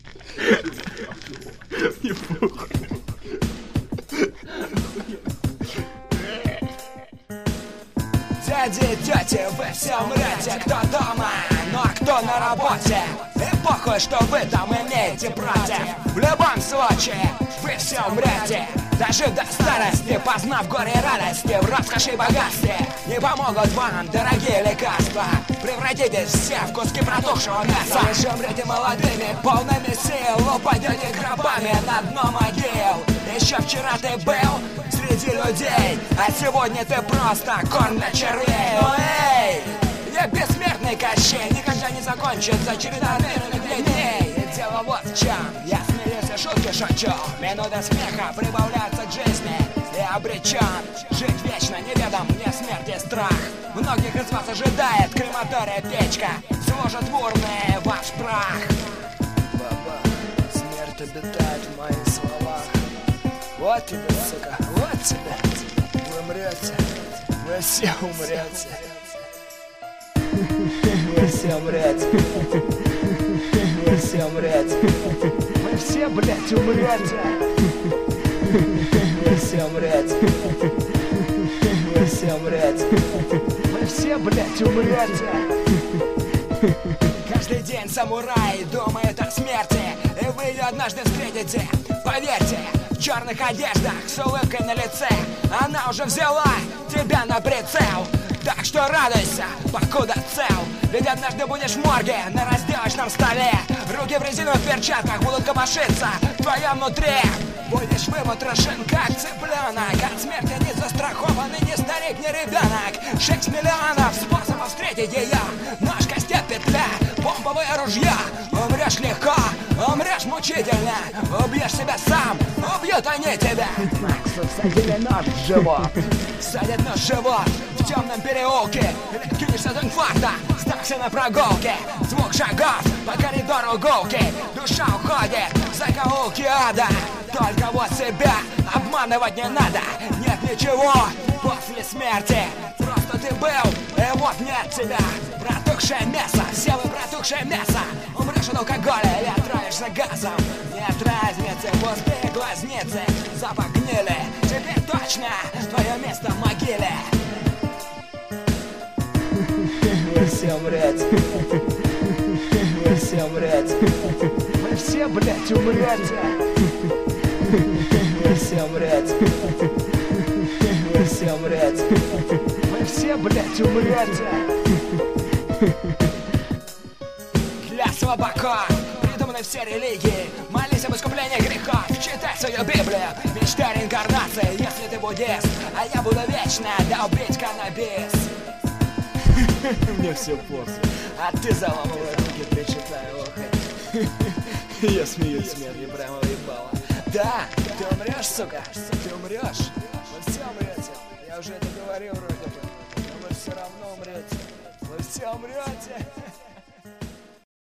Не похуй. Дяди, тети, вы все умрете, кто дома, но кто на работе. И похуй, что вы там имеете против. В любом случае, вы все умрете. Дожив до старости, познав горе и радости, в роскоши и богатстве не помогут вам дорогие лекарства. Превратитесь все в куски протухшего мяса. Вы же умрете молодыми, полными сил, упадете гробами на дно могил. Еще вчера ты был среди людей, а сегодня ты просто корм для червей. Но эй, я бессмертный Кощей, никогда не закончится череда мирных дней. И дело вот в чем, я смеюсь и шутки шучу. Минуты смеха прибавляются к жизни и обречен жить вечно, неведом мне смерти страх. Многих из вас ожидает крематория печка, сложит в урны ваш прах. Баба, смерть обитает в моих словах. Вот тебе, сука, вот тебе. Вы умрете, вы все умрете. Вы все умрете. Вы все умрете. Вы все, блядь, умрете. Вы все умрете. Вы все умрете. Вы все, блядь, умрете. Каждый день самурай думает о смерти, и вы ее однажды встретите. Поверьте, в черных одеждах с улыбкой на лице она уже взяла тебя на прицел. Так что радуйся, покуда цел. Ведь однажды будешь в морге на разделочном столе. Руки в резиновых перчатках будут копошиться в твоем внутри. Будешь выпотрошен, как цыпленок. От смерти не застрахован ни старик, ни ребенок. 6 миллионов способов встретить ее. Нож, костя, петля, бомбовое ружье. Умрешь легко, умрешь мучительно. Убьешь себя сам, убьют они тебя. Максу всадили нож в живот. Садят нож в живот в темном переулке. Кинешься от инфаркта, сдохся на прогулке. Звук шагов по коридору гулки. Душа уходит в закоулки ада. Только вот себя обманывать не надо. Нет ничего после смерти. Просто ты был, и вот нет тебя. Протухшее мясо, сел и протухшее мясо. Умрешь от алкоголя или отравишься газом. Нет разницы, пустые глазницы. Запах гнили, теперь точно твое место в могиле. Вы все умрете. Вы все умрете. Вы все, блядь, умрете. Вы все умрете. Вы все умрете. Вы все, блядь, умрете. Клятва богов, придуманы все религии. Молись об искуплении грехов, читай свою Библию. Мечтай реинкарнации, если ты буддист. А я буду вечно долбить каннабис. Мне все поздно. А ты заламывай руки, причитай ухо. Я смеюсь, смерть прямо въебала. Да, ты умрешь, сука, ты умрешь. Вы все умрете. Я уже это говорил вроде бы. Но вы все равно умрете. Вы все умрете.